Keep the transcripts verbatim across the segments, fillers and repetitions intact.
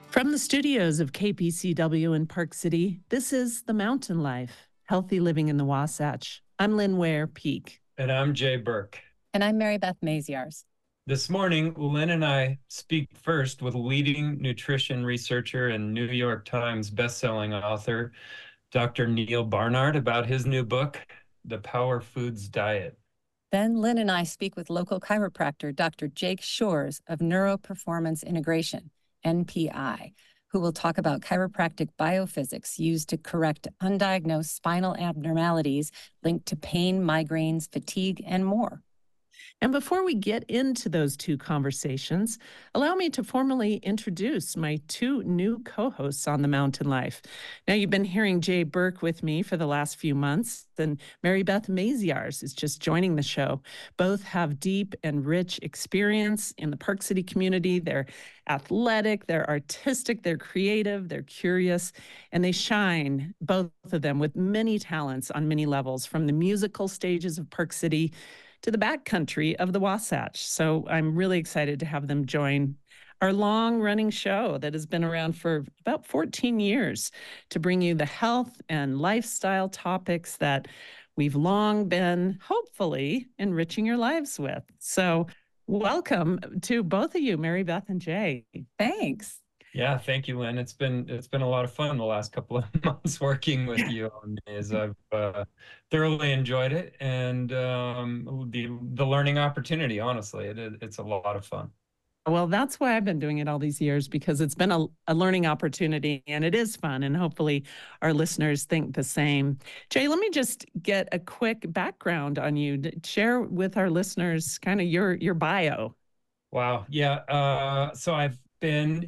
From the studios of K P C W in Park City, this is The Mountain Life, Healthy Living in the Wasatch. I'm Lynn Ware Peak. And I'm Jay Burke. And I'm Mary Beth Maziarz. This morning, Lynn and I speak first with leading nutrition researcher and New York Times bestselling author, Doctor Neal Barnard, about his new book, The Power Foods Diet. Then Lynn and I speak with local chiropractor, Doctor Jake Shores of Neuroperformance Integration, N P I, who will talk about chiropractic biophysics used to correct undiagnosed spinal abnormalities linked to pain, migraines, fatigue, and more. And before we get into those two conversations, allow me to formally introduce my two new co-hosts on The Mountain Life. Now, you've been hearing Jay Burke with me for the last few months, and Mary Beth Maziarz is just joining the show. Both have deep and rich experience in the Park City community. They're athletic, they're artistic, they're creative, they're curious, and they shine, both of them, with many talents on many levels, from the musical stages of Park City to the backcountry of the Wasatch. So I'm really excited to have them join our long-running show that has been around for about fourteen years to bring you the health and lifestyle topics that we've long been, hopefully, enriching your lives with. So welcome to both of you, Mary Beth and Jay. Thanks. Yeah, thank you, Lynn. It's been it's been a lot of fun the last couple of months working with you on these. I've uh, thoroughly enjoyed it, and um, the the learning opportunity. Honestly, it, it's a lot of fun. Well, that's why I've been doing it all these years, because it's been a, a learning opportunity, and it is fun, and hopefully our listeners think the same. Jay, let me just get a quick background on you. Share with our listeners kind of your your bio. Wow. Yeah. Uh, so I've been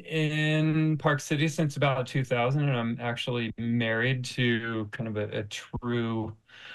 in Park City since about two thousand, and I'm actually married to kind of a, a true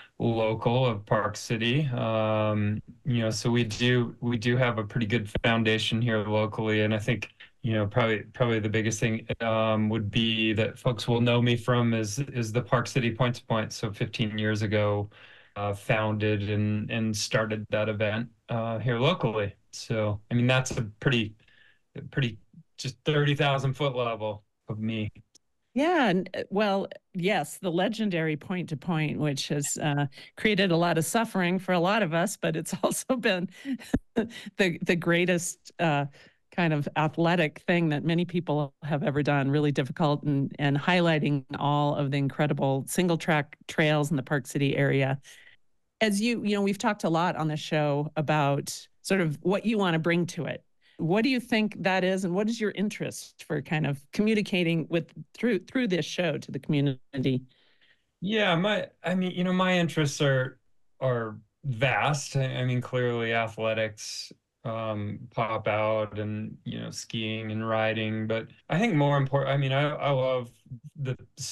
local of Park City. Um, you know, so we do we do have a pretty good foundation here locally, and I think, you know, probably probably the biggest thing um, would be that folks will know me from is is the Park City Point to Point. So fifteen years ago, uh, founded and and started that event uh, here locally. So I mean, that's a pretty pretty just thirty thousand foot level of me. Yeah, and well, yes, the legendary Point to Point, which has uh, created a lot of suffering for a lot of us, but it's also been the the greatest uh, kind of athletic thing that many people have ever done. Really difficult, and and highlighting all of the incredible single track trails in the Park City area. As you you know, we've talked a lot on the show about sort of what you want to bring to it. What do you think that is, and what is your interest for kind of communicating with through through this show to the community? Yeah, my I mean, you know, my interests are are vast. I, I mean, clearly athletics um, pop out, and you know, skiing and riding. But I think more important, I mean, I I love the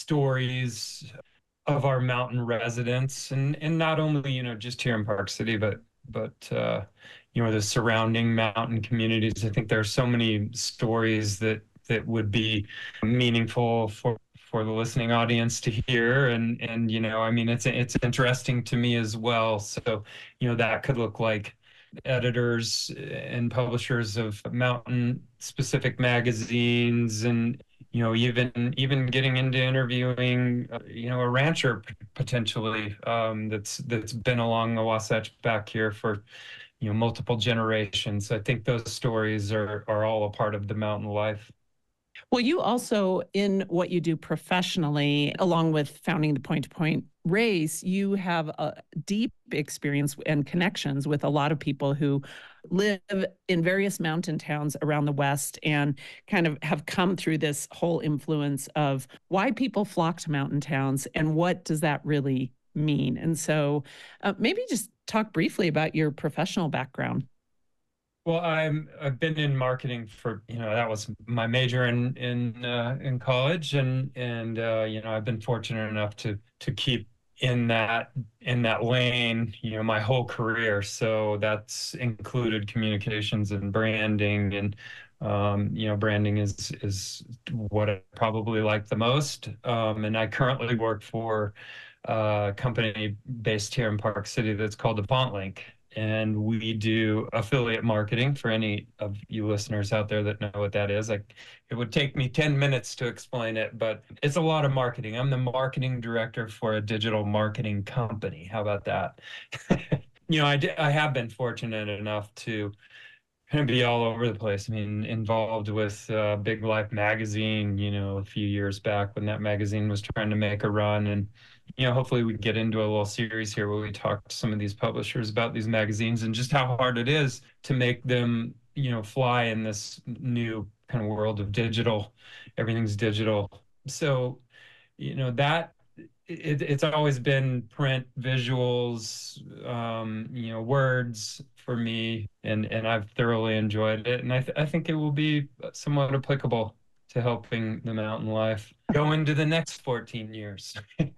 stories of our mountain residents, and and not only, you know, just here in Park City, but but uh, you know, the surrounding mountain communities. I think there are so many stories that that would be meaningful for for the listening audience to hear, and and you know, I mean, it's it's interesting to me as well. So you know, that could look like editors and publishers of mountain specific magazines, and you know, even even getting into interviewing, uh, you know, a rancher p- potentially um, that's that's been along the Wasatch back here for, you know, multiple generations. I think those stories are are all a part of the mountain life. Well, you also, in what you do professionally, along with founding the Point to Point race, you have a deep experience and connections with a lot of people who live in various mountain towns around the West, and kind of have come through this whole influence of why people flock to mountain towns and what does that really mean. And so uh, maybe just talk briefly about your professional background. Well, I'm I've been in marketing for, you know, that was my major in in uh, in college, and and uh, you know, I've been fortunate enough to to keep in that in that lane, you know, my whole career. So that's included communications and branding, and um, you know, branding is is what I probably like the most. Um, and I currently work for a company based here in Park City that's called DuPont Link. and we do affiliate marketing. For any of you listeners out there that know what that is, like, it would take me ten minutes to explain it, but it's a lot of marketing. I'm the marketing director for a digital marketing company. How about that? You know, I, d- I have been fortunate enough to kind of be all over the place. I mean, involved with uh, Big Life magazine, you know, a few years back when that magazine was trying to make a run. And, you know, hopefully we can get into a little series here where we talk to some of these publishers about these magazines and just how hard it is to make them, you know, fly in this new kind of world of digital. Everything's digital. So, you know, that it, it's always been print, visuals, um, you know, words for me, and and I've thoroughly enjoyed it, and I th I think it will be somewhat applicable to helping the mountain life go into the next fourteen years.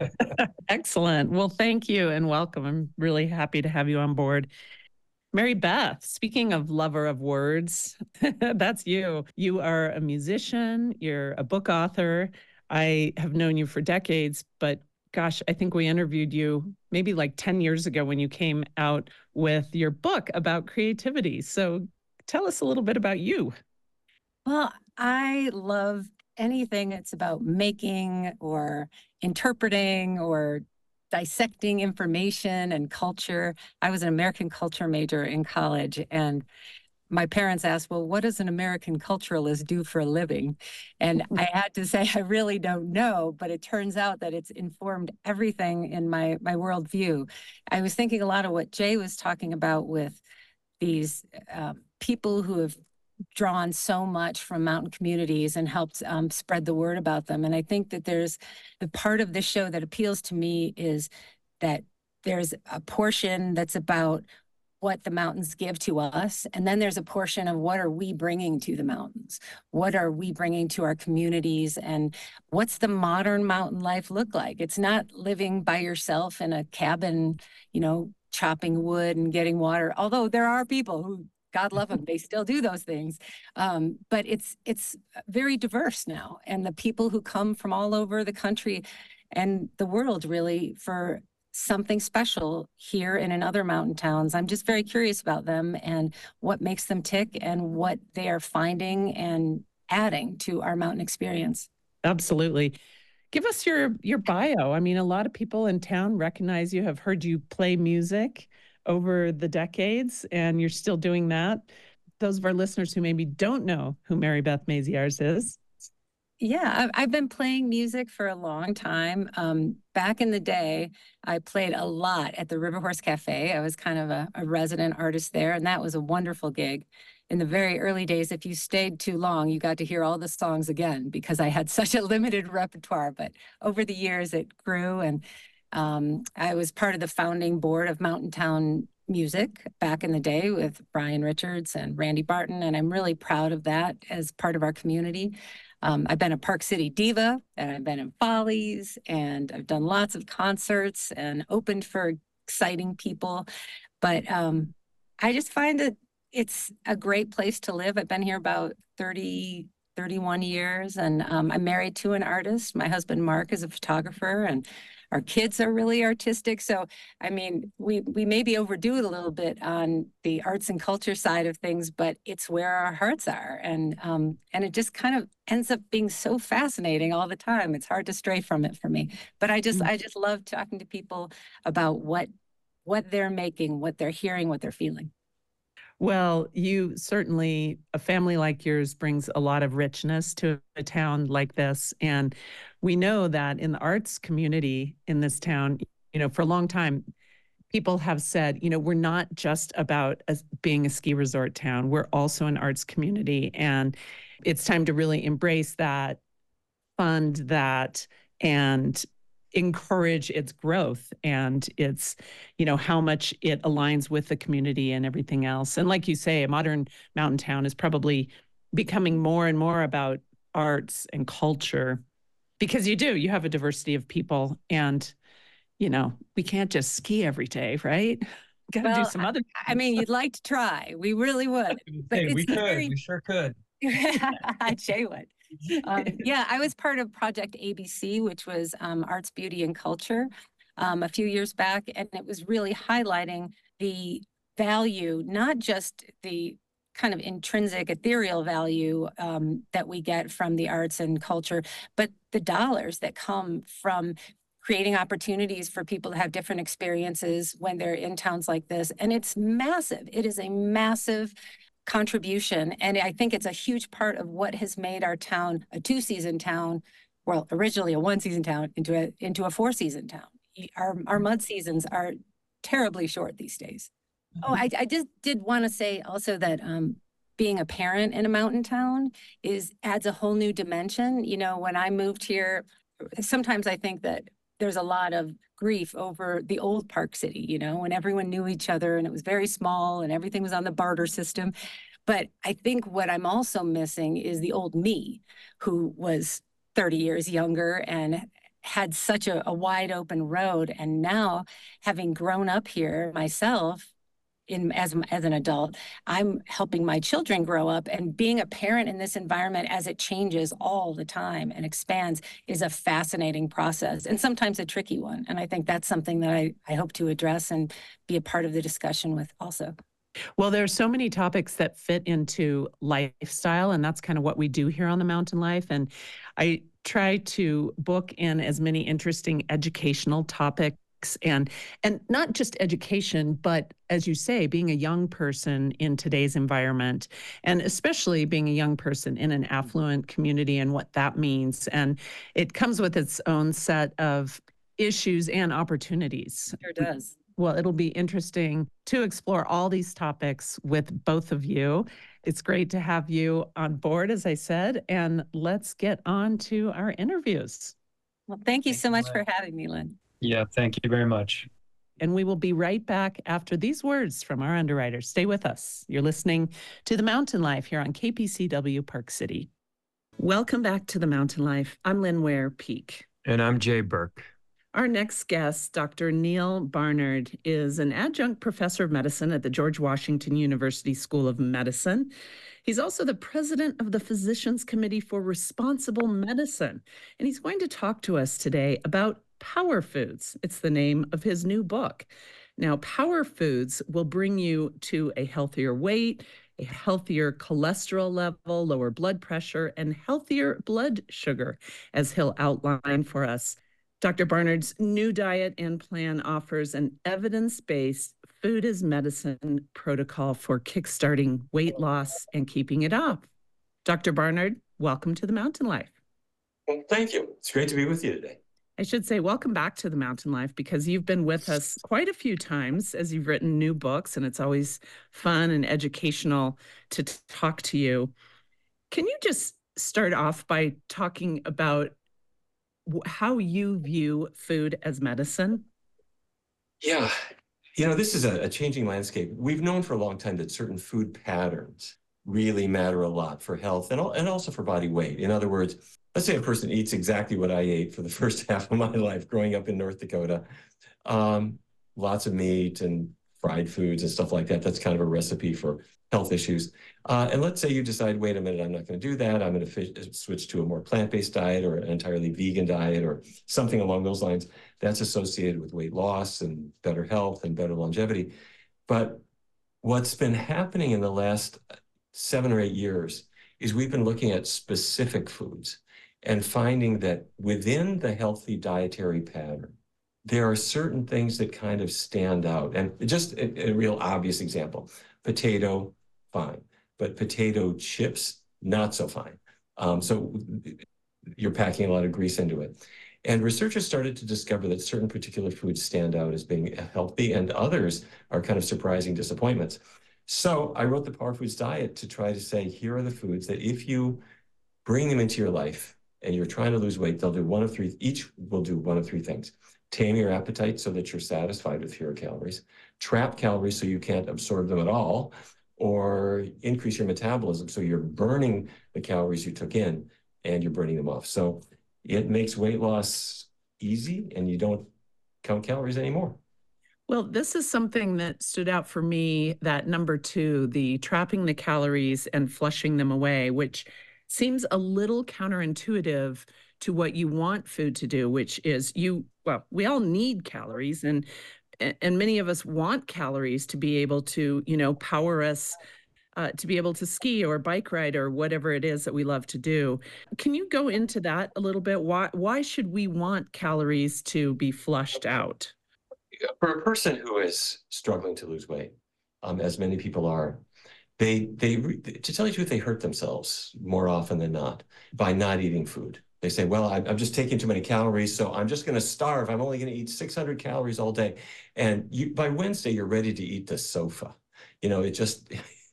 Excellent. Well, thank you and welcome. I'm really happy to have you on board. Mary Beth, speaking of lover of words, that's you. You are a musician, you're a book author. I have known you for decades, but gosh, I think we interviewed you maybe like ten years ago when you came out with your book about creativity. So tell us a little bit about you. Well, I love anything that's about making or interpreting or dissecting information and culture. I was an American culture major in college, and my parents asked, well, what does an American culturalist do for a living? And I had to say, I really don't know, but it turns out that it's informed everything in my, my worldview. I was thinking a lot of what Jay was talking about with these um, people who have drawn so much from mountain communities and helped um, spread the word about them. And I think that there's the part of this show that appeals to me is that there's a portion that's about what the mountains give to us. And then there's a portion of what are we bringing to the mountains? What are we bringing to our communities? And what's the modern mountain life look like? It's not living by yourself in a cabin, you know, chopping wood and getting water, although there are people who, God love them, they still do those things. Um, but it's it's very diverse now. And the people who come from all over the country and the world really for something special here and in other mountain towns. I'm just very curious about them and what makes them tick and what they are finding and adding to our mountain experience. Absolutely. Give us your your bio. I mean, a lot of people in town recognize you, have heard you play music over the decades, and you're still doing that. Those of our listeners who maybe don't know who Mary Beth Maziarz is. Yeah, I've been playing music for a long time. Um, back in the day, I played a lot at the River Horse Cafe. I was kind of a, a resident artist there, and that was a wonderful gig. In the very early days, if you stayed too long, you got to hear all the songs again because I had such a limited repertoire. But over the years, it grew, and um, I was part of the founding board of Mountain Town Music back in the day with Brian Richards and Randy Barton, and I'm really proud of that as part of our community. Um, I've been a Park City diva, and I've been in Follies, and I've done lots of concerts and opened for exciting people. But um, I just find that it's a great place to live. I've been here about thirty, thirty-one years, and um, I'm married to an artist. My husband, Mark, is a photographer, and our kids are really artistic. So, I mean, we, we maybe overdo it a little bit on the arts and culture side of things, but it's where our hearts are. And, um, and it just kind of ends up being so fascinating all the time. It's hard to stray from it for me. But I just, mm. I just love talking to people about what, what they're making, what they're hearing, what they're feeling. Well, you certainly, a family like yours brings a lot of richness to a town like this. And we know that in the arts community in this town, you know, for a long time, people have said, you know, we're not just about a, being a ski resort town. We're also an arts community. And it's time to really embrace that, fund that, and encourage its growth and its, you know, how much it aligns with the community and everything else. And like you say, a modern mountain town is probably becoming more and more about arts and culture because you do, you have a diversity of people and, you know, we can't just ski every day, right? Got to well, do some other. I, I mean, you'd like to try. We really would. But hey, we could, very... we sure could. Jay would. Um, yeah, I was part of Project A B C, which was um, Arts, Beauty, and Culture um, a few years back, and it was really highlighting the value, not just the kind of intrinsic ethereal value um, that we get from the arts and culture, but the dollars that come from creating opportunities for people to have different experiences when they're in towns like this. And it's massive. It is a massive contribution. And I think it's a huge part of what has made our town a two-season town, well, originally a one-season town, into a into a four-season town. Our, our mud seasons are terribly short these days. Oh, I, I just did want to say also that um, being a parent in a mountain town is adds a whole new dimension. You know, when I moved here, sometimes I think that there's a lot of grief over the old Park City, you know, when everyone knew each other and it was very small and everything was on the barter system. But I think what I'm also missing is the old me, who was thirty years younger and had such a, a wide open road. And now, having grown up here myself, in as, as an adult, I'm helping my children grow up, and being a parent in this environment as it changes all the time and expands is a fascinating process and sometimes a tricky one. And I think that's something that I, I hope to address and be a part of the discussion with also. Well, there's so many topics that fit into lifestyle, and that's kind of what we do here on The Mountain Life. And I try to book in as many interesting educational topics, and and not just education, but as you say, being a young person in today's environment, and especially being a young person in an affluent community and what that means. And it comes with its own set of issues and opportunities. Sure does. Well, it'll be interesting to explore all these topics with both of you. It's great to have you on board, as I said, and let's get on to our interviews. Well, thank you Thank so you, much Lynn. for having me, Lynn. Yeah, thank you very much. And we will be right back after these words from our underwriters. Stay with us. You're listening to The Mountain Life here on K P C W Park City. Welcome back to The Mountain Life. I'm Lynn Ware Peak. And I'm Jay Burke. Our next guest, Doctor Neal Barnard, is an adjunct professor of medicine at the George Washington University School of Medicine. He's also the president of the Physicians Committee for Responsible Medicine, and he's going to talk to us today about Power Foods. It's the name of his new book. Now, Power Foods will bring you to a healthier weight, a healthier cholesterol level, lower blood pressure, and healthier blood sugar, as he'll outline for us. Doctor Barnard's new diet and plan offers an evidence-based food as medicine protocol for kickstarting weight loss and keeping it off. Doctor Barnard, welcome to The Mountain Life. Well, thank you. It's great to be with you today. I should say welcome back to The Mountain Life, because you've been with us quite a few times as you've written new books, and it's always fun and educational to t- talk to you. Can you just start off by talking about how you view food as medicine? Yeah. You know, this is a, a changing landscape. We've known for a long time that certain food patterns really matter a lot for health and, and also for body weight. In other words, let's say a person eats exactly what I ate for the first half of my life growing up in North Dakota. Um, lots of meat and fried foods and stuff like that. That's kind of a recipe for health issues. Uh, and let's say you decide, wait a minute, I'm not going to do that. I'm going to switch to a more plant-based diet or an entirely vegan diet or something along those lines. That's associated with weight loss and better health and better longevity. But what's been happening in the last seven or eight years is we've been looking at specific foods and finding that within the healthy dietary pattern, there are certain things that kind of stand out. And just a, a real obvious example, potato, fine, but potato chips, not so fine. Um, so you're packing a lot of grease into it. And researchers started to discover that certain particular foods stand out as being healthy and others are kind of surprising disappointments. So I wrote the Power Foods Diet to try to say, here are the foods that if you bring them into your life and you're trying to lose weight, they'll do one of three, each will do one of three things. Tame your appetite so that you're satisfied with fewer calories, trap calories so you can't absorb them at all, or increase your metabolism so you're burning the calories you took in and you're burning them off. So it makes weight loss easy and you don't count calories anymore. Well, this is something that stood out for me, that number two, the trapping the calories and flushing them away, which seems a little counterintuitive to what you want food to do, which is you, well, we all need calories, and a- and many of us want calories to be able to, you know, power us uh, to be able to ski or bike ride or whatever it is that we love to do. Can you go into that a little bit? Why why should we want calories to be flushed out? For a person who is struggling to lose weight, um, as many people are, they they re- to tell you the truth, they hurt themselves more often than not by not eating food. They say, well, I'm, I'm just taking too many calories, so I'm just going to starve. I'm only going to eat six hundred calories all day. And you, by Wednesday, you're ready to eat the sofa. You know, it just,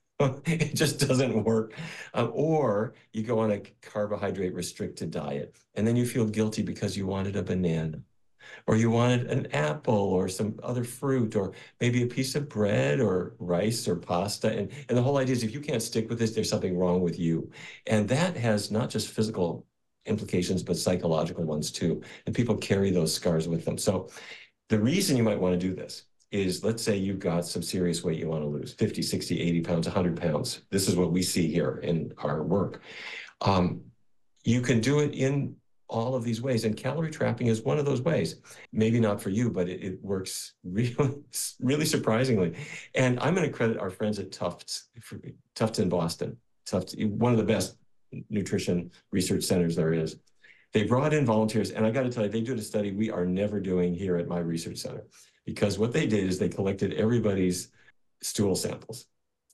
it just doesn't work. Um, or you go on a carbohydrate restricted diet, and then you feel guilty because you wanted a banana, or you wanted an apple or some other fruit, or maybe a piece of bread or rice or pasta. And, and the whole idea is if you can't stick with this, there's something wrong with you. And that has not just physical implications, but psychological ones too. And people carry those scars with them. So the reason you might want to do this is, let's say you've got some serious weight you want to lose, fifty, sixty, eighty pounds, one hundred pounds. This is what we see here in our work. Um, you can do it in all of these ways, and calorie trapping is one of those ways. Maybe not for you, but it, it works really, really surprisingly. And I'm going to credit our friends at Tufts, Tufts in Boston. Tufts, one of the best nutrition research centers there is. They brought in volunteers, and I got to tell you, they did a study we are never doing here at my research center, because what they did is they collected everybody's stool samples,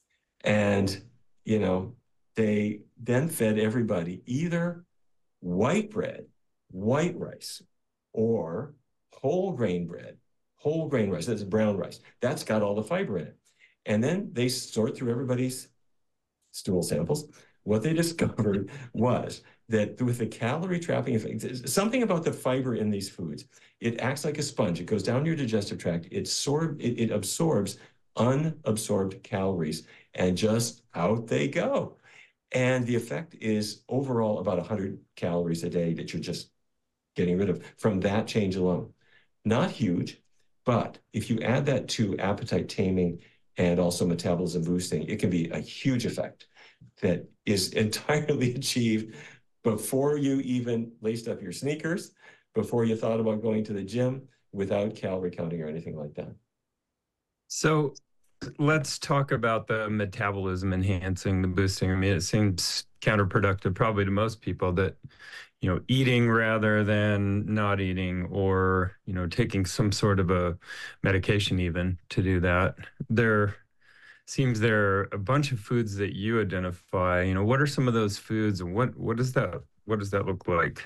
and you know, they then fed everybody either white bread, white rice, or whole grain bread, whole grain rice. That's brown rice. That's got all the fiber in it. And then they sort through everybody's stool samples. What they discovered was that with the calorie trapping effect, something about the fiber in these foods, it acts like a sponge. It goes down your digestive tract. It, sorb, it, it absorbs unabsorbed calories, and just out they go. And the effect is overall about one hundred calories a day that you're just getting rid of from that change alone. Not huge, but if you add that to appetite taming and also metabolism boosting, it can be a huge effect that is entirely achieved before you even laced up your sneakers, before you thought about going to the gym, without calorie counting or anything like that. So let's talk about the metabolism enhancing, the boosting. I mean, it seems counterproductive probably to most people that, you know, eating rather than not eating, or, you know, taking some sort of a medication even to do that. There seems there are a bunch of foods that you identify. You know, what are some of those foods, and what what does that what does that look like?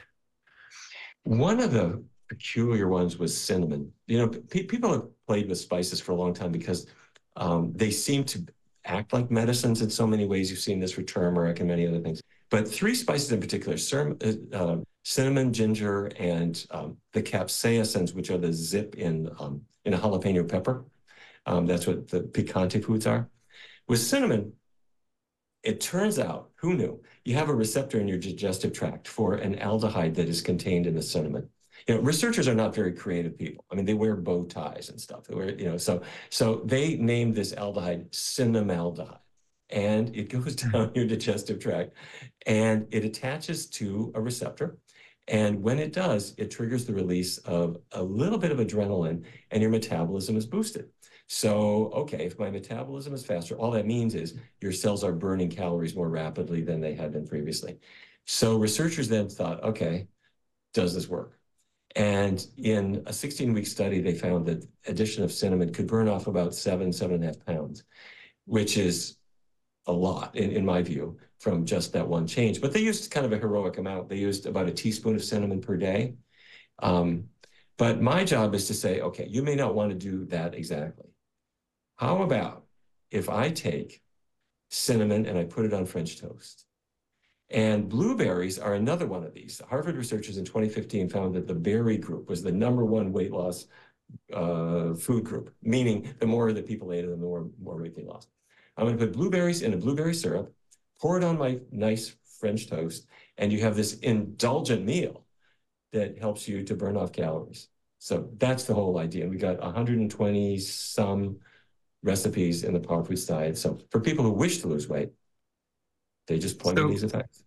One of the peculiar ones was cinnamon. You know, pe people have played with spices for a long time because um, they seem to act like medicines in so many ways. You've seen this for turmeric and many other things. But three spices in particular, uh, cinnamon, ginger, and um, the capsaicins, which are the zip in, um, in a jalapeno pepper. Um, that's what the picante foods are. With cinnamon, it turns out, who knew, you have a receptor in your digestive tract for an aldehyde that is contained in the cinnamon. You know, researchers are not very creative people. I mean, they wear bow ties and stuff. They wear, you know, so so they named this aldehyde cinnamaldehyde, and it goes down your digestive tract, and it attaches to a receptor. And when it does, it triggers the release of a little bit of adrenaline, and your metabolism is boosted. So, okay, if my metabolism is faster, all that means is your cells are burning calories more rapidly than they had been previously. So researchers then thought, okay, does this work? And in a sixteen-week study, they found that addition of cinnamon could burn off about seven, seven and a half pounds, which is a lot, in, in my view, from just that one change. But they used kind of a heroic amount. They used about a teaspoon of cinnamon per day. Um, but my job is to say, okay, you may not want to do that exactly. How about if I take cinnamon and I put it on French toast? And blueberries are another one of these. Harvard researchers in twenty fifteen found that the berry group was the number one weight loss uh, food group, meaning the more that people ate it, the more, more weight they lost. I'm going to put blueberries in a blueberry syrup, pour it on my nice French toast, and you have this indulgent meal that helps you to burn off calories. So that's the whole idea. And we got one hundred twenty some recipes in the Power Foods diet. So for people who wish to lose weight, they just point So, to these effects.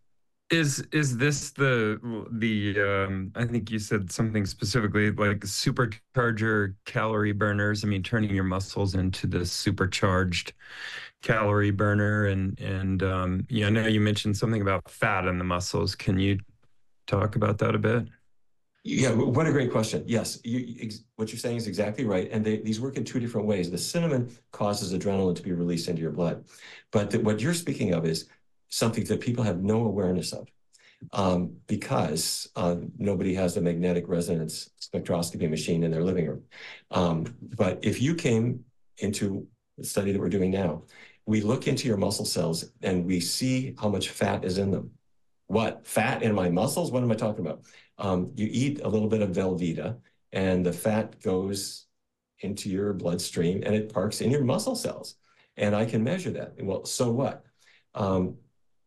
Is is this the the um I think you said something specifically like supercharger calorie burners? I mean, turning your muscles into this supercharged calorie burner and and um yeah, I know you mentioned something about fat in the muscles. Can you talk about that a bit? Yeah, what a great question. Yes, you, ex what you're saying is exactly right. And they, these work in two different ways. The cinnamon causes adrenaline to be released into your blood. But the, what you're speaking of is something that people have no awareness of um, because uh, nobody has a magnetic resonance spectroscopy machine in their living room. Um, but if you came into the study that we're doing now, we look into your muscle cells and we see how much fat is in them. What? Fat in my muscles? What am I talking about? Um, you eat a little bit of Velveeta, and the fat goes into your bloodstream, and it parks in your muscle cells. And I can measure that. Well, so what? Um,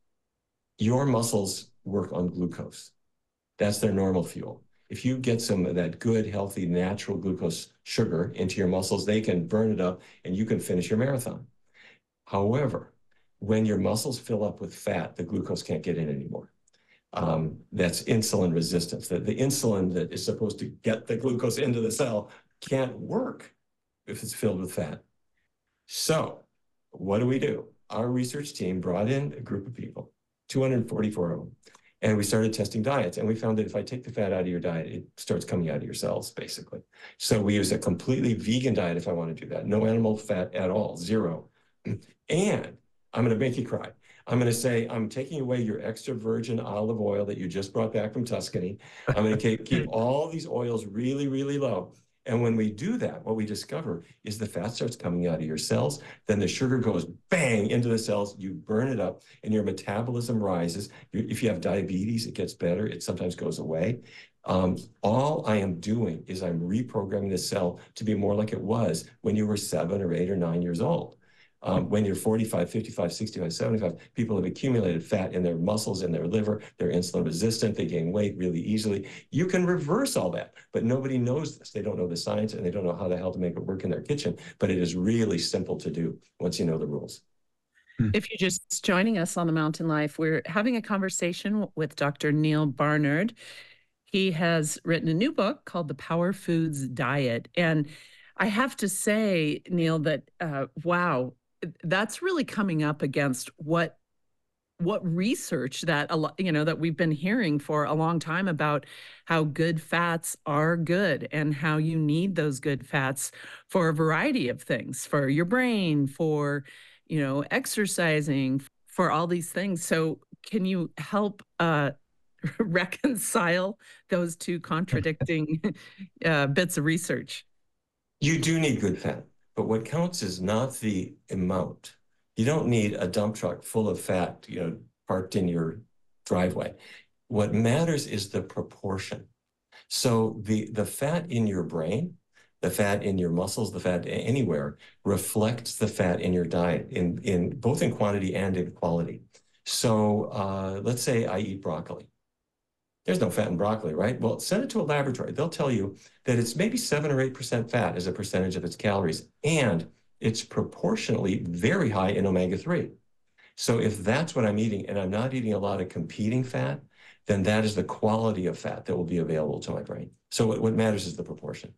your muscles work on glucose. That's their normal fuel. If you get some of that good, healthy, natural glucose sugar into your muscles, they can burn it up, and you can finish your marathon. However, when your muscles fill up with fat, the glucose can't get in anymore. Um, that's insulin resistance. The, the insulin that is supposed to get the glucose into the cell can't work if it's filled with fat. So what do we do? Our research team brought in a group of people, two hundred forty-four of them, and we started testing diets. And we found that if I take the fat out of your diet, it starts coming out of your cells, basically. So we use a completely vegan diet if I want to do that. No animal fat at all, zero. And I'm going to make you cry. I'm going to say, I'm taking away your extra virgin olive oil that you just brought back from Tuscany. I'm going to keep all these oils really, really low. And when we do that, what we discover is the fat starts coming out of your cells. Then the sugar goes bang into the cells. You burn it up and your metabolism rises. If you have diabetes, it gets better. It sometimes goes away. Um, all I am doing is I'm reprogramming the cell to be more like it was when you were seven or eight or nine years old. Um, when you're forty-five, fifty-five, sixty-five, seventy-five, people have accumulated fat in their muscles, in their liver, they're insulin resistant, they gain weight really easily. You can reverse all that, but nobody knows this. They don't know the science and they don't know how the hell to make it work in their kitchen, but it is really simple to do once you know the rules. If you're just joining us on The Mountain Life, we're having a conversation with Doctor Neal Barnard. He has written a new book called The Power Foods Diet. And I have to say, Neal, that, uh, wow, that's really coming up against what what research that a lot, you know, that we've been hearing for a long time about how good fats are good and how you need those good fats for a variety of things, for your brain, for, you know, exercising, for all these things. So can you help uh, reconcile those two contradicting uh, bits of research? You do need good fat, but what counts is not the amount. You don't need a dump truck full of fat, you know, parked in your driveway. What matters is the proportion. So the, the fat in your brain, the fat in your muscles, the fat anywhere reflects the fat in your diet, in, in both in quantity and in quality. So uh, let's say I eat broccoli. There's no fat in broccoli, right? Well, send it to a laboratory. They'll tell you that it's maybe seven or eight percent fat as a percentage of its calories, and it's proportionally very high in omega three. So if that's what I'm eating and I'm not eating a lot of competing fat, then that is the quality of fat that will be available to my brain. So what, what matters is the proportion.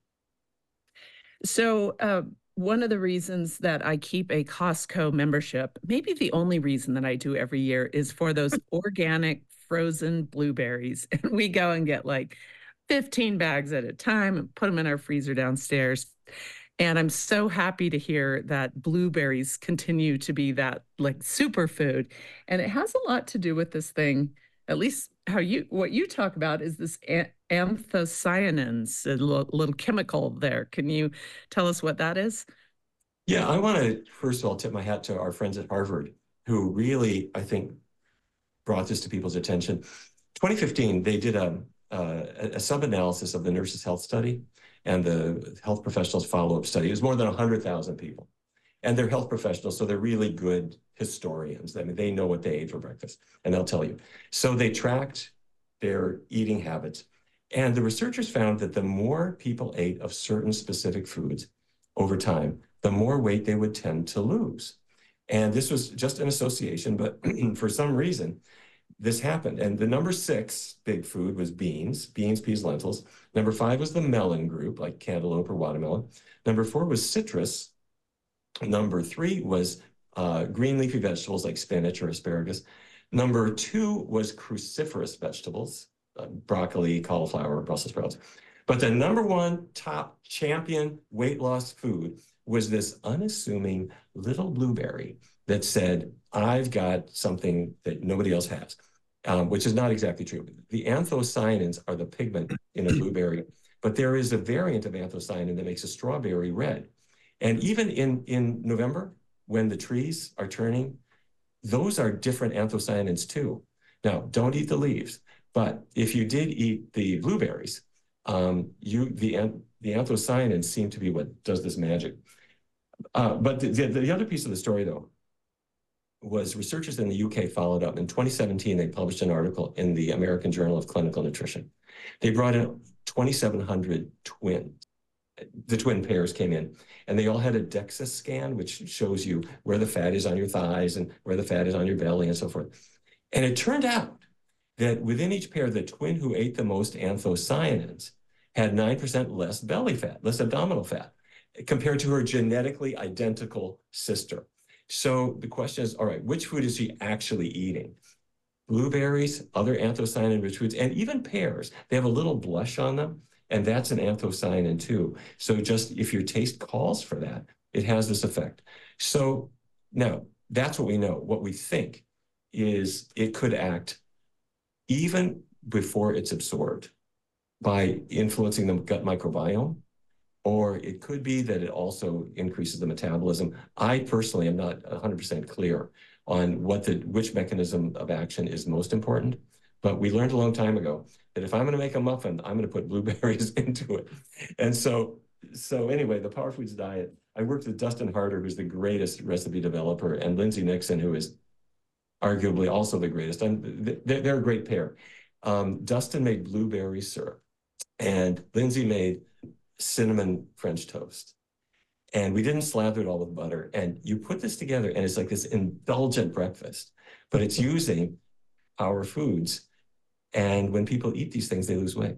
So uh, one of the reasons that I keep a Costco membership, maybe the only reason that I do every year, is for those organic frozen blueberries. And we go and get like fifteen bags at a time and put them in our freezer downstairs. And I'm so happy to hear that blueberries continue to be that like superfood. And it has a lot to do with this thing, at least how you, what you talk about is this anthocyanins, a little, little chemical there. Can you tell us what that is? Yeah, I want to, first of all, tip my hat to our friends at Harvard, who really, I think, brought this to people's attention. twenty fifteen, they did a, uh, a sub-analysis of the Nurses' Health Study and the Health Professionals Follow-Up Study. It was more than one hundred thousand people. And they're health professionals, so they're really good historians. I mean, they know what they ate for breakfast, and they'll tell you. So they tracked their eating habits. And the researchers found that the more people ate of certain specific foods over time, the more weight they would tend to lose. And this was just an association, but for some reason, this happened. And the number six big food was beans, beans, peas, lentils. Number five was the melon group, like cantaloupe or watermelon. Number four was citrus. Number three was uh, green leafy vegetables like spinach or asparagus. Number two was cruciferous vegetables, uh, broccoli, cauliflower, Brussels sprouts. But the number one top champion weight loss food was this unassuming little blueberry that said, I've got something that nobody else has, um, which is not exactly true. The anthocyanins are the pigment in a blueberry, but there is a variant of anthocyanin that makes a strawberry red. And even in, in November, when the trees are turning, those are different anthocyanins too. Now, don't eat the leaves, but if you did eat the blueberries, um, you the, the anthocyanins seem to be what does this magic. Uh, but the, the, the other piece of the story, though, was researchers in the U K followed up. In twenty seventeen, they published an article in the American Journal of Clinical Nutrition. They brought in twenty-seven hundred twins. The twin pairs came in, and they all had a DEXA scan, which shows you where the fat is on your thighs and where the fat is on your belly and so forth. And it turned out that within each pair, the twin who ate the most anthocyanins had nine percent less belly fat, less abdominal fat, compared to her genetically identical sister. So the question is, all right, which food is she actually eating? Blueberries, other anthocyanin-rich foods, and even pears. They have a little blush on them, and that's an anthocyanin too. So just if your taste calls for that, it has this effect. So now, that's what we know. What we think is it could act even before it's absorbed by influencing the gut microbiome, or it could be that it also increases the metabolism. I personally am not one hundred percent clear on what the which mechanism of action is most important, but we learned a long time ago that if I'm going to make a muffin, I'm going to put blueberries into it. And so, so anyway, the Power Foods diet, I worked with Dustin Harder, who's the greatest recipe developer, and Lindsay Nixon, who is arguably also the greatest. And they're, they're a great pair. Um, Dustin made blueberry syrup, and Lindsay made cinnamon French toast. And we didn't slather it all with butter. And you put this together, and it's like this indulgent breakfast, but it's using our foods. And when people eat these things, they lose weight.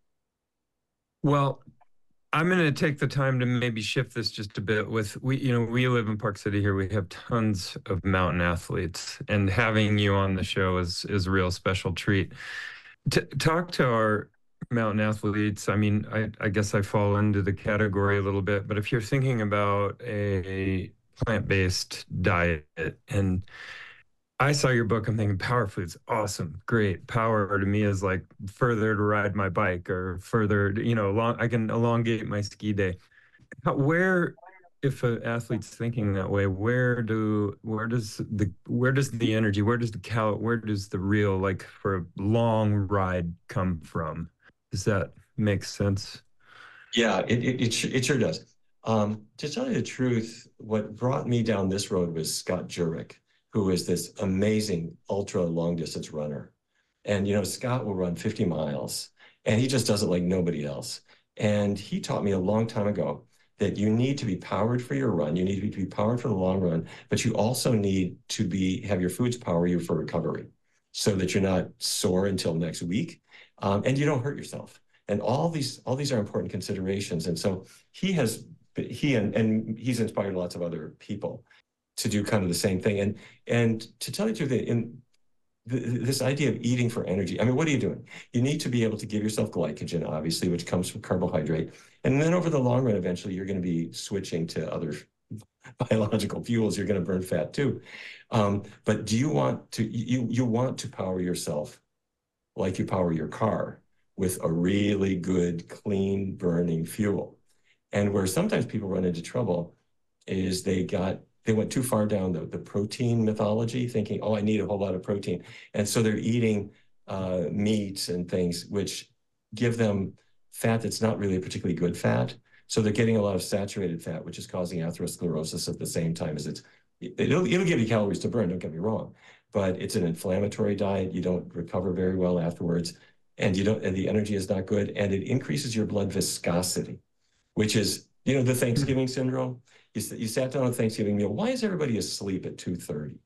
Well, I'm going to take the time to maybe shift this just a bit with, we, you know, we live in Park City here. We have tons of mountain athletes, and having you on the show is, is a real special treat. T- talk to our mountain athletes. I mean, I, I guess I fall into the category a little bit, but if you're thinking about a plant-based diet, and I saw your book, I'm thinking Power Foods, awesome, great. Power to me is like further to ride my bike, or further, you know, long, I can elongate my ski day. How, where, if an athlete's thinking that way, where do, where does the, where does the energy, where does the cal, where does the real, like for a long ride come from? Does that make sense? Yeah, it, it, it, it sure does. Um, to tell you the truth, what brought me down this road was Scott Jurek, who is this amazing ultra long distance runner. And, you know, Scott will run fifty miles, and he just does it like nobody else. And he taught me a long time ago that you need to be powered for your run. You need to be, to be powered for the long run, but you also need to be, have your foods power you for recovery so that you're not sore until next week. Um, and you don't hurt yourself. And all these, all these are important considerations. And so he has, he and, and he's inspired lots of other people to do kind of the same thing. And, and to tell you the truth, in the, this idea of eating for energy, I mean, what are you doing? You need to be able to give yourself glycogen, obviously, which comes from carbohydrate. And then over the long run, eventually, you're going to be switching to other biological fuels. You're going to burn fat too. Um, but do you want to, you, you want to power yourself like you power your car with a really good, clean burning fuel. And where sometimes people run into trouble is they got, they went too far down the, the protein mythology, thinking, oh, I need a whole lot of protein. And so they're eating uh, meats and things which give them fat that's not really a particularly good fat. So they're getting a lot of saturated fat, which is causing atherosclerosis at the same time as it's, it'll, it'll give you calories to burn, don't get me wrong, but it's an inflammatory diet. You don't recover very well afterwards, and you don't, and the energy is not good, and it increases your blood viscosity, which is, you know, the Thanksgiving syndrome. You, you sat down at Thanksgiving meal. Why is everybody asleep at two thirty?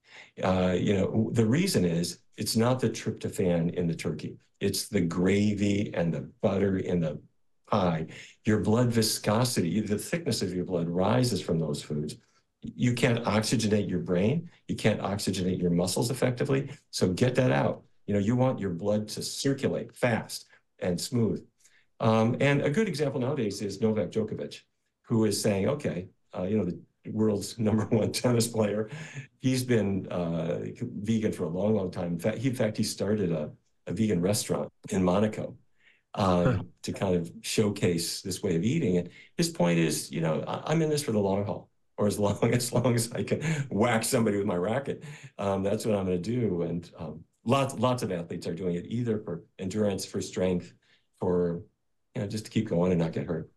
Uh, you know, the reason is it's not the tryptophan in the turkey. It's the gravy and the butter in the pie. Your blood viscosity, the thickness of your blood rises from those foods. You can't oxygenate your brain. You can't oxygenate your muscles effectively. So get that out. You know, you want your blood to circulate fast and smooth. Um, and a good example nowadays is Novak Djokovic, who is saying, okay, uh, you know, the world's number one tennis player. He's been uh, vegan for a long, long time. In fact, he, in fact, he started a, a vegan restaurant in Monaco um, huh. to kind of showcase this way of eating. And his point is, you know, I, I'm in this for the long haul, or as long as long as I can whack somebody with my racket. Um, that's what I'm going to do. And um, lots, lots of athletes are doing it, either for endurance, for strength, for, you know, just to keep going and not get hurt.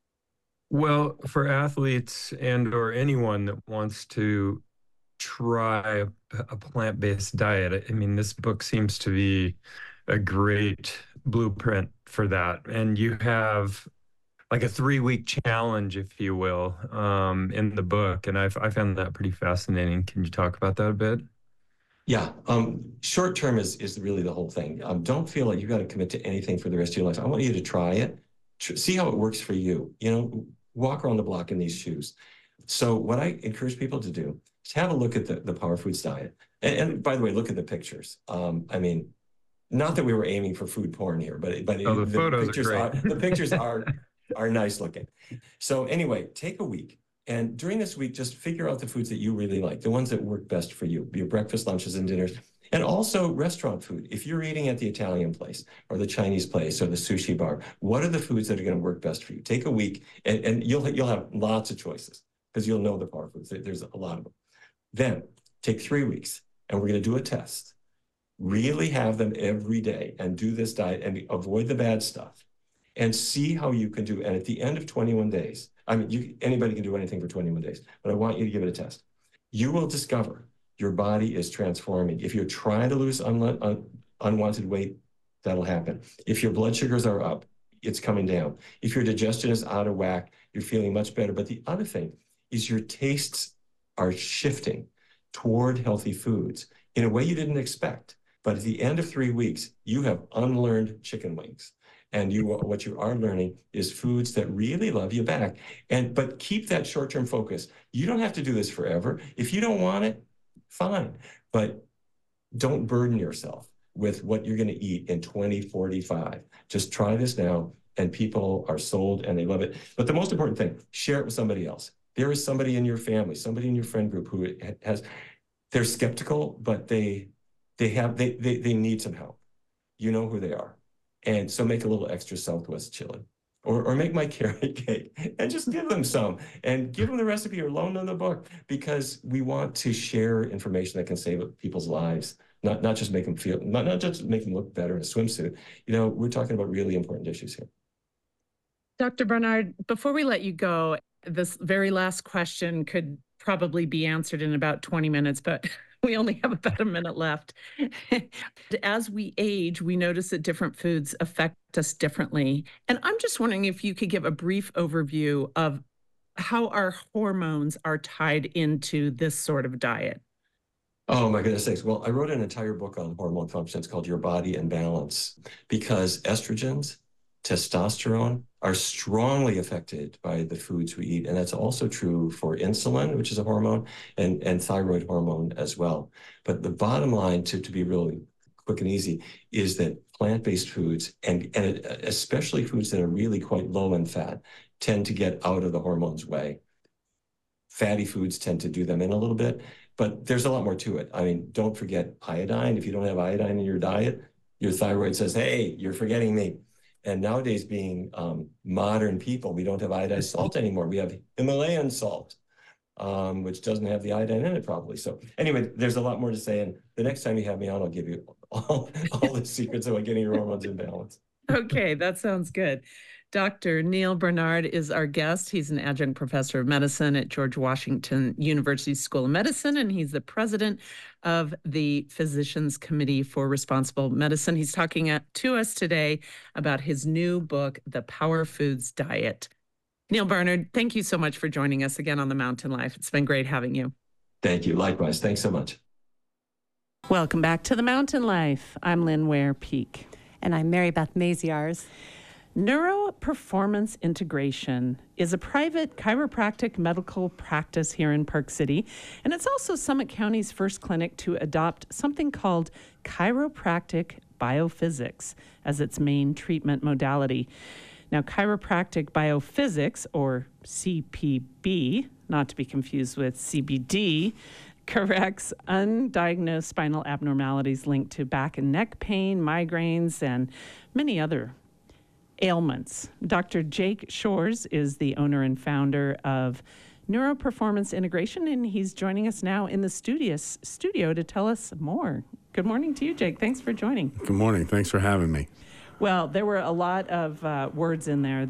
Well, for athletes and or anyone that wants to try a, a plant-based diet, I mean, this book seems to be a great blueprint for that. And you have like a three-week challenge, if you will, um, in the book. And I've, I found that pretty fascinating. Can you talk about that a bit? Yeah, um, short term is, is really the whole thing. Um, don't feel like you've got to commit to anything for the rest of your life. I want you to try it, tr- see how it works for you. You know, walk around the block in these shoes. So what I encourage people to do is have a look at the, the Power Foods diet. And, and by the way, look at the pictures. Um, I mean, not that we were aiming for food porn here, but, but oh, it, the, the photos pictures are, are, the pictures are, are nice looking. So anyway, take a week. And during this week, just figure out the foods that you really like, the ones that work best for you, your breakfast, lunches, and dinners. And also restaurant food. If you're eating at the Italian place or the Chinese place or the sushi bar, what are the foods that are going to work best for you? Take a week and, and you'll, you'll have lots of choices because you'll know the power foods. There's a lot of them. Then take three weeks and we're going to do a test. Really have them every day and do this diet and avoid the bad stuff and see how you can do. And at the end of twenty-one days, I mean, you, anybody can do anything for twenty-one days, but I want you to give it a test. You will discover your body is transforming. If you're trying to lose un un unwanted weight, that'll happen. If your blood sugars are up, it's coming down. If your digestion is out of whack, you're feeling much better. But the other thing is your tastes are shifting toward healthy foods in a way you didn't expect. But at the end of three weeks, you have unlearned chicken wings. And you, what you are learning is foods that really love you back. And but keep that short-term focus. You don't have to do this forever. If you don't want it, fine. But don't burden yourself with what you're going to eat in twenty forty-five. Just try this now, and people are sold and they love it. But the most important thing, share it with somebody else. There is somebody in your family, somebody in your friend group who has, they're skeptical, but they they have they they, they need some help. You know who they are. And so make a little extra Southwest chili, or, or make my carrot cake and just give them some and give them the recipe or loan them the book, because we want to share information that can save people's lives, not, not just make them feel, not, not just make them look better in a swimsuit. You know, we're talking about really important issues here. Doctor Barnard, before we let you go, this very last question could probably be answered in about twenty minutes, but we only have about a minute left. As we age, we notice that different foods affect us differently. And I'm just wondering if you could give a brief overview of how our hormones are tied into this sort of diet. Oh, my goodness sakes. Well, I wrote an entire book on hormone function. It's called Your Body in Balance, because estrogens, testosterone are strongly affected by the foods we eat. And that's also true for insulin, which is a hormone, and, and thyroid hormone as well. But the bottom line, to, to be really quick and easy, is that plant-based foods, and, and especially foods that are really quite low in fat, tend to get out of the hormones' way. Fatty foods tend to do them in a little bit, but there's a lot more to it. I mean, don't forget iodine. If you don't have iodine in your diet, your thyroid says, hey, you're forgetting me. And nowadays, being um, modern people, we don't have iodized salt anymore. We have Himalayan salt, um, which doesn't have the iodine in it probably. So anyway, there's a lot more to say. And the next time you have me on, I'll give you all, all the secrets about getting your hormones in balance. Okay, that sounds good. Doctor Neal Barnard is our guest. He's an adjunct professor of medicine at George Washington University School of Medicine, and he's the president of the Physicians Committee for Responsible Medicine. He's talking to us today about his new book, The Power Foods Diet. Neal Barnard, thank you so much for joining us again on The Mountain Life. It's been great having you. Thank you. Likewise. Thanks so much. Welcome back to The Mountain Life. I'm Lynn Ware Peak. And I'm Mary Beth Maziarz. Neuroperformance Integration is a private chiropractic medical practice here in Park City, and it's also Summit County's first clinic to adopt something called chiropractic biophysics as its main treatment modality. Now, chiropractic biophysics, or C P B, not to be confused with C B D, corrects undiagnosed spinal abnormalities linked to back and neck pain, migraines, and many other ailments. Doctor Jake Shores is the owner and founder of Neuroperformance Integration, and he's joining us now in the studio, studio to tell us more. Good morning to you, Jake. Thanks for joining. Good morning. Thanks for having me. Well, there were a lot of uh, words in there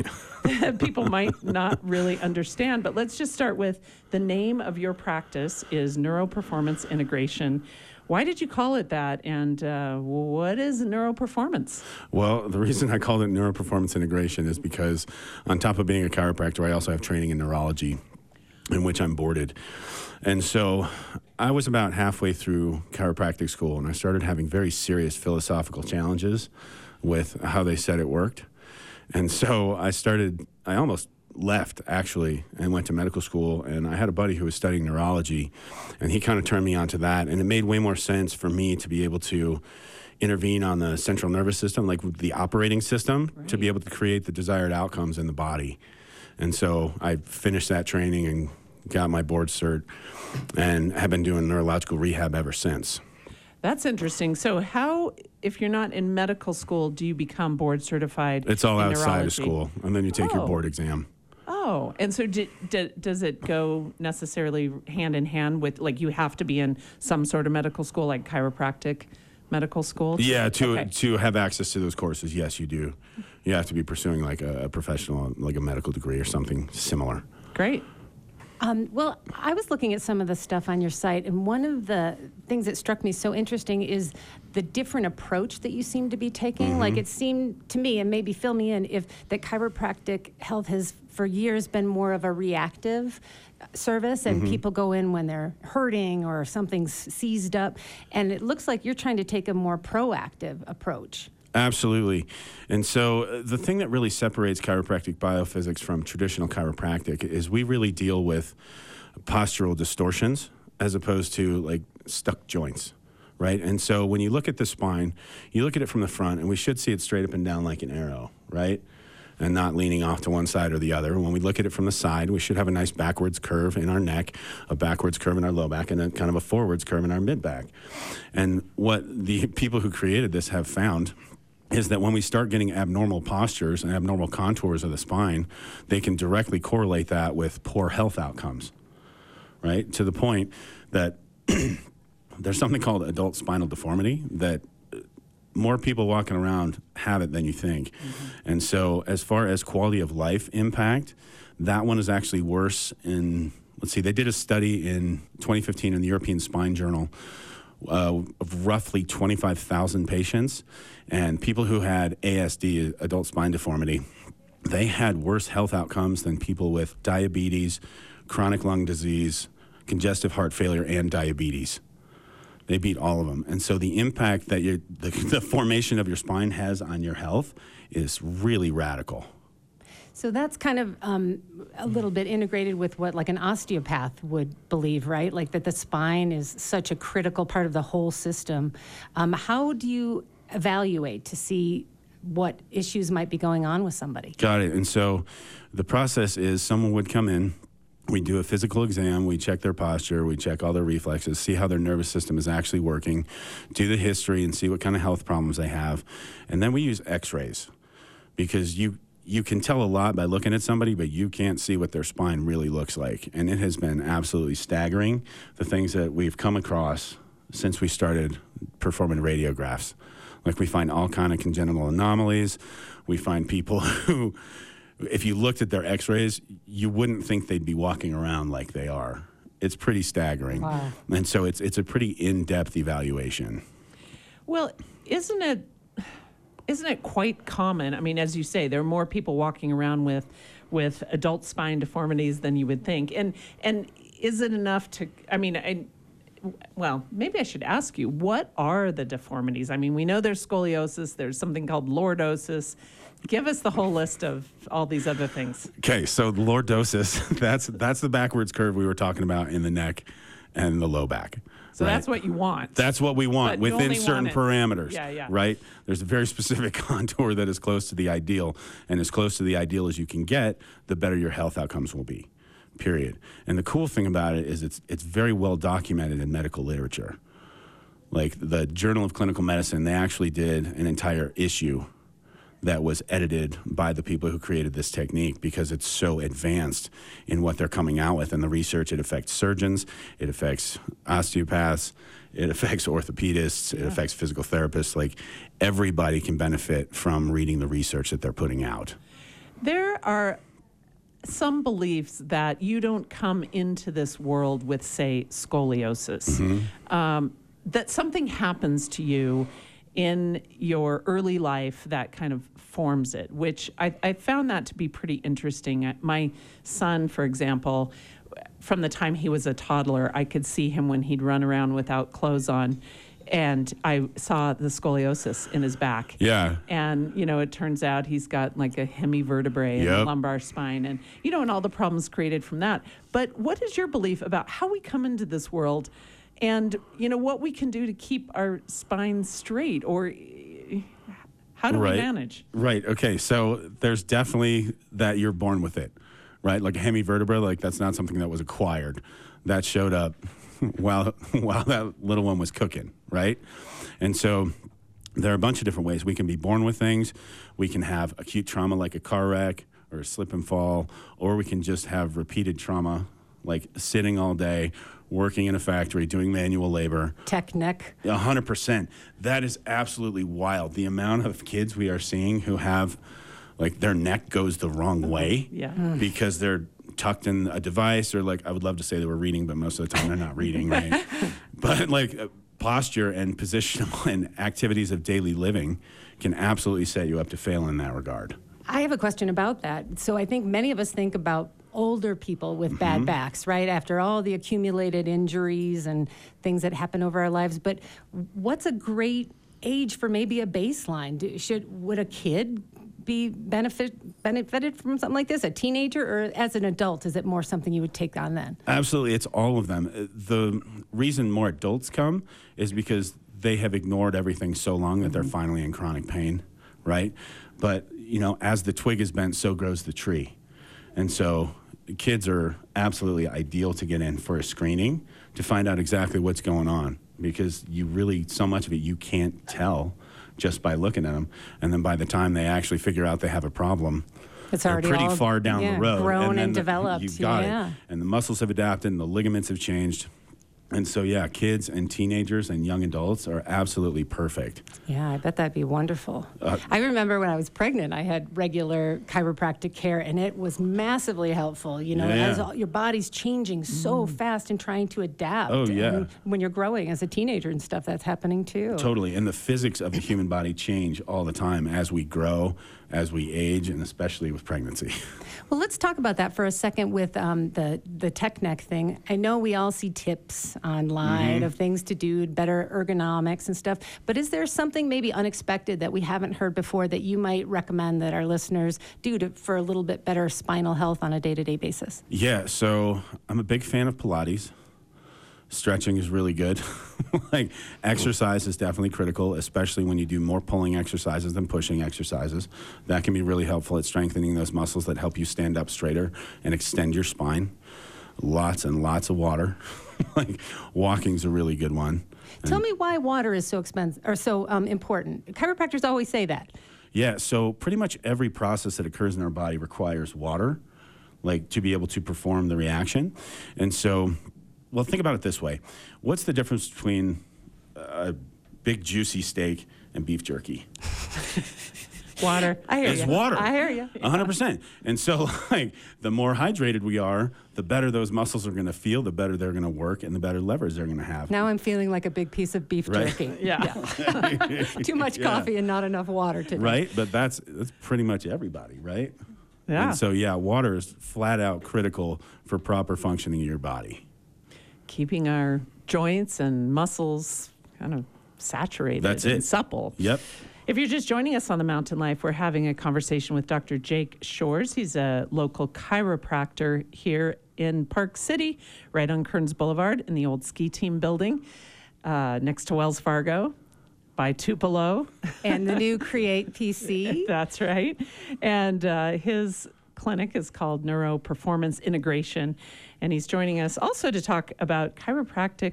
that people might not really understand, but let's just start with the name of your practice is Neuroperformance Integration. Why did you call it that, and uh, what is neuroperformance? Well, the reason I called it Neuroperformance Integration is because on top of being a chiropractor, I also have training in neurology, in which I'm boarded. And so I was about halfway through chiropractic school, and I started having very serious philosophical challenges with how they said it worked. And so I started, I almost left actually and went to medical school, and I had a buddy who was studying neurology, and he kind of turned me on to that, and it made way more sense for me to be able to intervene on the central nervous system, like the operating system, right, to be able to create the desired outcomes in the body. And so I finished that training and got my board cert and have been doing neurological rehab ever since. That's interesting. So how, if you're not in medical school, do you become board certified? It's all in outside neurology? of school, and then you take oh. your board exam. Oh, and so d- d- does it go necessarily hand in hand with, like, you have to be in some sort of medical school, like chiropractic medical school? Yeah, to okay. to have access to those courses, yes, you do. You have to be pursuing like a, a professional, like a medical degree or something similar. Great. Um, well, I was looking at some of the stuff on your site, and one of the things that struck me so interesting is the different approach that you seem to be taking. Mm-hmm. Like, it seemed to me, and maybe fill me in, if that chiropractic health has for years been more of a reactive service, and mm-hmm. people go in when they're hurting or something's seized up, and it looks like you're trying to take a more proactive approach. Absolutely. And so uh, the thing that really separates chiropractic biophysics from traditional chiropractic is we really deal with postural distortions as opposed to like stuck joints, right? And so when you look at the spine, you look at it from the front, and we should see it straight up and down like an arrow, right? And not leaning off to one side or the other. When we look at it from the side, we should have a nice backwards curve in our neck, a backwards curve in our low back, and a kind of a forwards curve in our mid back. And what the people who created this have found is that when we start getting abnormal postures and abnormal contours of the spine, they can directly correlate that with poor health outcomes, right? To the point that there's something called adult spinal deformity that more people walking around have it than you think. Mm-hmm. And so as far as quality of life impact, that one is actually worse in, let's see, they did a study in twenty fifteen in the European Spine Journal Uh, of roughly twenty-five thousand patients, and people who had A S D, adult spine deformity, they had worse health outcomes than people with diabetes, chronic lung disease, congestive heart failure, and diabetes. They beat all of them. And so the impact that you, the, the formation of your spine has on your health is really radical. So that's kind of um, a little bit integrated with what like an osteopath would believe, right? Like that the spine is such a critical part of the whole system. Um, how do you evaluate to see what issues might be going on with somebody? Got it. And so the process is someone would come in, we do a physical exam, we check their posture, we check all their reflexes, see how their nervous system is actually working, do the history and see what kind of health problems they have. And then we use x-rays because you you can tell a lot by looking at somebody, but you can't see what their spine really looks like. And it has been absolutely staggering, the things that we've come across since we started performing radiographs. Like we find all kind of congenital anomalies. We find people who, if you looked at their x-rays, you wouldn't think they'd be walking around like they are. It's pretty staggering. Wow. And so it's it's a pretty in-depth evaluation. Well, isn't it isn't it quite common? I mean, as you say, there are more people walking around with with adult spine deformities than you would think. And and is it enough to, I mean, I, well, maybe I should ask you, what are the deformities? I mean, we know there's scoliosis, there's something called lordosis. Give us the whole list of all these other things. Okay, so lordosis, that's that's the backwards curve we were talking about in the neck and the low back. So right? that's what you want. That's what we want But you within only certain want it- parameters. Yeah, yeah. Right? There's a very specific contour that is close to the ideal, and as close to the ideal as you can get, the better your health outcomes will be. Period. And the cool thing about it is it's it's very well documented in medical literature. Like the Journal of Clinical Medicine, they actually did an entire issue that was edited by the people who created this technique because it's so advanced in what they're coming out with. And the research, it affects surgeons, it affects osteopaths, it affects orthopedists, it affects physical therapists. Like everybody can benefit from reading the research that they're putting out. There are some beliefs that you don't come into this world with, say, scoliosis, Mm-hmm. um, that something happens to you in your early life that kind of forms it, which I, I found that to be pretty interesting. My son, for example, from the time he was a toddler, I could see him when he'd run around without clothes on, and I saw the scoliosis in his back. Yeah. And, you know, it turns out he's got like a hemivertebrae and Yep. a lumbar spine and, you know, and all the problems created from that. But what is your belief about how we come into this world and, you know, what we can do to keep our spine straight, or eh, how do Right. we manage? Right. Okay. So there's definitely that you're born with it, right? Like a hemivertebra, like that's not something that was acquired. That showed up while while that little one was cooking, right? And so there are a bunch of different ways we can be born with things. We can have acute trauma like a car wreck or a slip and fall, or we can just have repeated trauma like sitting all day, working in a factory, doing manual labor. Tech neck. A hundred percent. That is absolutely wild. The amount of kids we are seeing who have, like, their neck goes the wrong way Yeah. because they're tucked in a device, or like, I would love to say they were reading, but most of the time they're not reading, right? But like uh, posture and positional and activities of daily living can absolutely set you up to fail in that regard. I have a question about that. So I think many of us think about older people with bad Mm-hmm. backs, right? After all the accumulated injuries and things that happen over our lives. But what's a great age for maybe a baseline? Do, should would a kid be benefit benefited from something like this? A teenager, or as an adult, is it more something you would take on then? Absolutely. It's all of them. Uh, The reason more adults come is because they have ignored everything so long that they're finally in chronic pain, right? But, you know, as the twig is bent, so grows the tree. And so kids are absolutely ideal to get in for a screening to find out exactly what's going on, because you really, so much of it you can't tell just by looking at them. And then by the time they actually figure out they have a problem, It's they're already pretty all, far down yeah, the road. grown then and the- developed. You've got yeah. it. And the muscles have adapted and the ligaments have changed. And so, yeah, kids and teenagers and young adults are absolutely perfect. Yeah, I bet that'd be wonderful. Uh, I remember when I was pregnant, I had regular chiropractic care, and it was massively helpful. You know, Yeah. as all, your body's changing so fast and trying to adapt. Oh, yeah. And when you're growing as a teenager and stuff, that's happening too. Totally. And the physics of the human body change all the time as we grow, as we age, and especially with pregnancy. Well, let's talk about that for a second with um, the the tech neck thing. I know we all see tips online Mm-hmm. of things to do, better ergonomics and stuff. But is there something maybe unexpected that we haven't heard before that you might recommend that our listeners do to, for a little bit better spinal health on a day-to-day basis? Yeah, so I'm a big fan of Pilates. Stretching is really good. Like, exercise is definitely critical, especially when you do more pulling exercises than pushing exercises. That can be really helpful at strengthening those muscles that help you stand up straighter and extend your spine. Lots and lots of water. Like, walking's a really good one. Tell me why water is so expensive or so um, important. Chiropractors always say that. Yeah, so pretty much every process that occurs in our body requires water, like, to be able to perform the reaction. And so, well, think about it this way. What's the difference between a big juicy steak and beef jerky? Water. I hear It's you. water. I hear you. A hundred percent. And so, like, the more hydrated we are, the better those muscles are going to feel, the better they're going to work, and the better levers they're going to have. Now I'm feeling like a big piece of beef Right. jerky. Yeah. Too much Yeah. coffee and not enough water today. Right? But that's that's pretty much everybody, right? Yeah. And so, yeah, water is flat out critical for proper functioning of your body. Keeping our joints and muscles kind of saturated That's and it. supple. Yep. If you're just joining us on the Mountain Life, we're having a conversation with Doctor Jake Shores. He's a local chiropractor here in Park City, right on Kearns Boulevard in the old ski team building, uh, next to Wells Fargo by Tupelo. And the new Create P C. That's right. And uh, his clinic is called Neuro Performance Integration. And he's joining us also to talk about chiropractic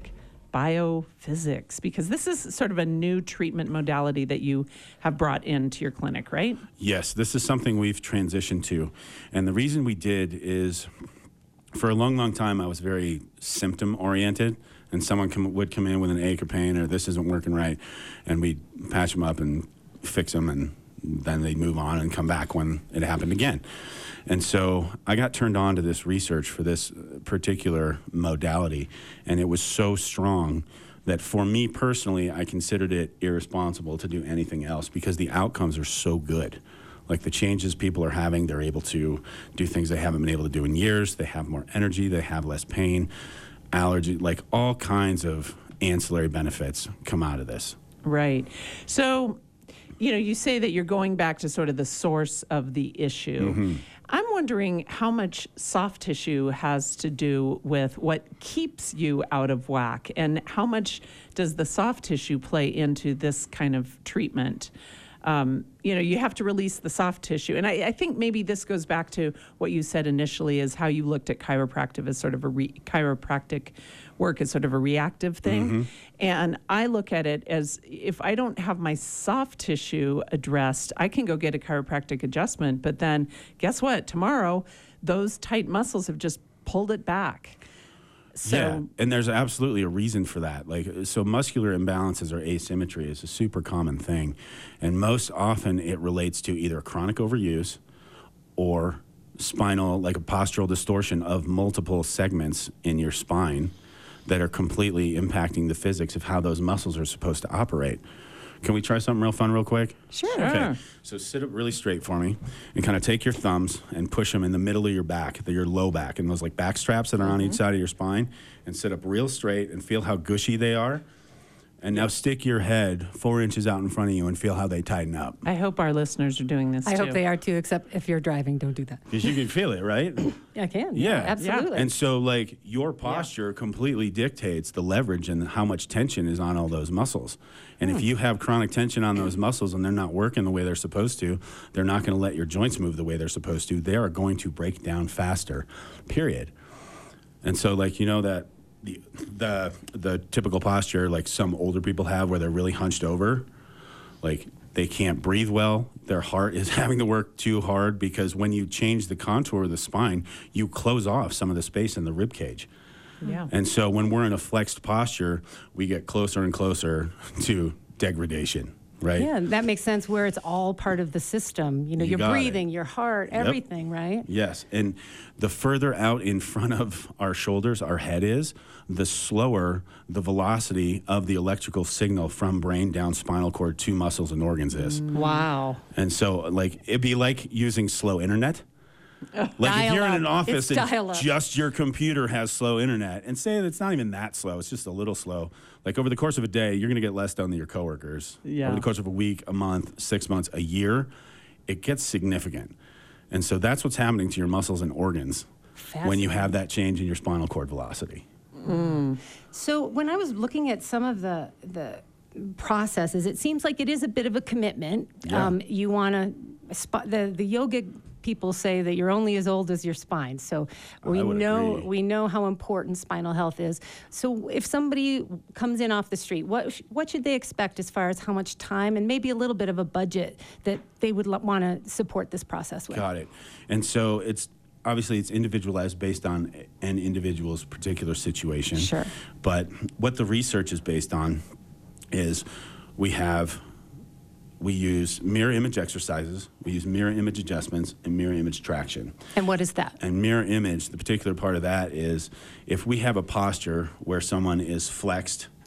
biophysics, because this is sort of a new treatment modality that you have brought into your clinic, right? Yes, this is something we've transitioned to. And the reason we did is for a long, long time, I was very symptom oriented, and someone come, would come in with an ache or pain or this isn't working right, and we'd patch them up and fix them, and then they'd move on and come back when it happened again. And so I got turned on to this research for this particular modality, and it was so strong that for me personally, I considered it irresponsible to do anything else because the outcomes are so good. Like the changes people are having, they're able to do things they haven't been able to do in years. They have more energy, they have less pain, allergy, like all kinds of ancillary benefits come out of this. Right. So, you know, you say that you're going back to sort of the source of the issue. Mm-hmm. I'm wondering how much soft tissue has to do with what keeps you out of whack, and how much does the soft tissue play into this kind of treatment? Um, you know, you have to release the soft tissue. And I, I think maybe this goes back to what you said initially, is how you looked at chiropractic as sort of a re- chiropractic work as sort of a reactive thing. Mm-hmm. And I look at it as, if I don't have my soft tissue addressed, I can go get a chiropractic adjustment. But then guess what? Tomorrow, those tight muscles have just pulled it back. So, yeah, and there's absolutely a reason for that. Like, so muscular imbalances or asymmetry is a super common thing, and most often it relates to either chronic overuse or spinal, like a postural distortion of multiple segments in your spine that are completely impacting the physics of how those muscles are supposed to operate. Can we try something real fun real quick? Sure. Okay, so sit up really straight for me and kind of take your thumbs and push them in the middle of your back, your low back, and those like back straps that are on each side of your spine, and sit up real straight and feel how gushy they are. And now stick your head four inches out in front of you and feel how they tighten up. I hope our listeners are doing this I too. hope they are too, except if you're driving, don't do that. Because you can feel it, right? I can. Yeah. Absolutely. And so, like, your posture completely dictates the leverage and how much tension is on all those muscles. And if you have chronic tension on those muscles and they're not working the way they're supposed to, they're not going to let your joints move the way they're supposed to. They are going to break down faster, period. And so, like, you know that the the the typical posture like some older people have where they're really hunched over, like they can't breathe well, their heart is having to work too hard, because when you change the contour of the spine, you close off some of the space in the rib cage. Yeah. And so when we're in a flexed posture, we get closer and closer to degradation, right? Yeah, that makes sense, where it's all part of the system. You know, You your got it. breathing, your heart, Yep. everything, right? Yes, and the further out in front of our shoulders our head is, the slower the velocity of the electrical signal from brain down spinal cord to muscles and organs is. Wow. And so, like, it'd be like using slow internet. Like if you're in an Dial-up. office It's and dial-up. just your computer has slow internet, and say that it's not even that slow, it's just a little slow. Like over the course of a day, you're going to get less done than your coworkers. Yeah. Over the course of a week, a month, six months, a year, it gets significant. And so that's what's happening to your muscles and organs when you have that change in your spinal cord velocity. So when I was looking at some of the the processes, it seems like it is a bit of a commitment. Yeah. Um, you want to sp- the the yoga people say that you're only as old as your spine. So we I would know agree. we know how important spinal health is. So if somebody comes in off the street, what sh- what should they expect as far as how much time and maybe a little bit of a budget that they would l- want to support this process with? Got it. And so it's obviously it's individualized based on an individual's particular situation. Sure. But what the research is based on is we have we use mirror image exercises, we use mirror image adjustments, and mirror image traction. And what is that? And mirror image, the particular part of that is if we have a posture where someone is flexed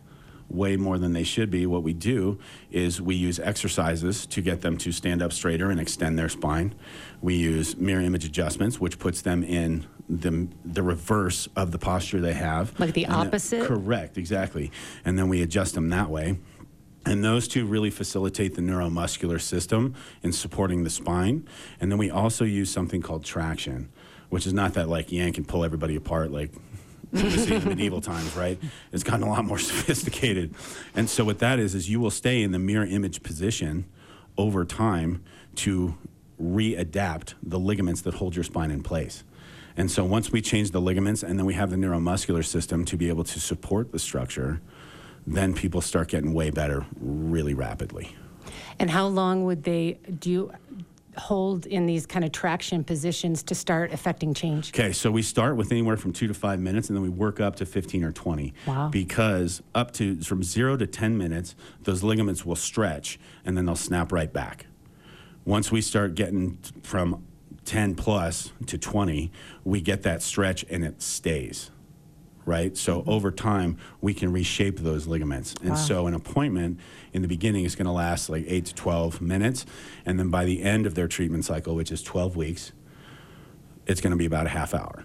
way more than they should be, what we do is we use exercises to get them to stand up straighter and extend their spine. We use mirror image adjustments, which puts them in the, the reverse of the posture they have. Like the And then- opposite? correct, exactly. And then we adjust them that way. And those two really facilitate the neuromuscular system in supporting the spine. And then we also use something called traction, which is not that like yank and pull everybody apart like you see in medieval times, right? It's gotten a lot more sophisticated. And so what that is, is you will stay in the mirror image position over time to readapt the ligaments that hold your spine in place. And so once we change the ligaments and then we have the neuromuscular system to be able to support the structure, then people start getting way better really rapidly. And how long would they do you hold in these kind of traction positions to start affecting change? Okay, so we start with anywhere from two to five minutes, and then we work up to fifteen or twenty. Wow. Because up to from zero to ten minutes, those ligaments will stretch, and then they'll snap right back. Once we start getting t- from ten plus to twenty, we get that stretch, and it stays. Right? So over time, we can reshape those ligaments. And Wow. so an appointment in the beginning is going to last like eight to twelve minutes. And then by the end of their treatment cycle, which is twelve weeks, it's going to be about a half hour.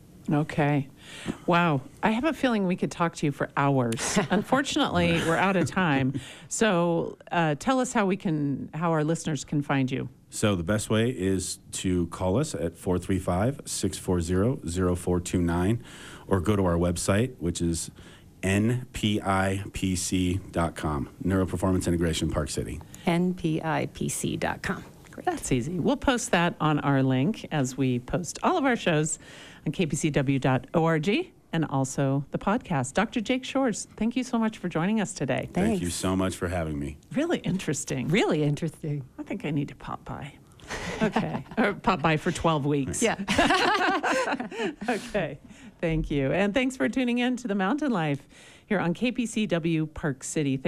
Okay. Wow. I have a feeling we could talk to you for hours. Unfortunately, we're out of time. So uh, tell us how we can, how our listeners can find you. So the best way is to call us at four three five, six four zero, zero four two nine or go to our website, which is N P I P C dot com, Neuroperformance Integration Park City. N P I P C dot com. Great. That's easy. We'll post that on our link as we post all of our shows on K P C W dot org and also the podcast. Doctor Jake Shores, thank you so much for joining us today. Thank you Thanks. so much for having me. Really interesting. Really interesting. I think I need to pop by. Okay. Or pop by for twelve weeks. Yeah. Okay. Thank you. And thanks for tuning in to The Mountain Life here on K P C W Park City.